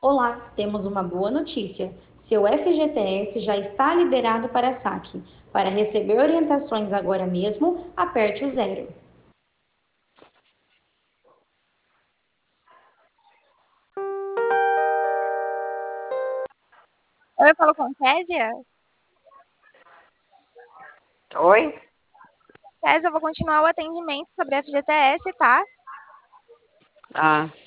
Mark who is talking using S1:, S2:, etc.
S1: Olá, temos uma boa notícia. Seu FGTS já está liberado para saque. Para receber orientações agora mesmo, aperte o zero.
S2: Oi, eu falo com Késia?
S3: Oi?
S2: Késia, eu vou continuar o atendimento sobre FGTS, tá?
S3: Ah,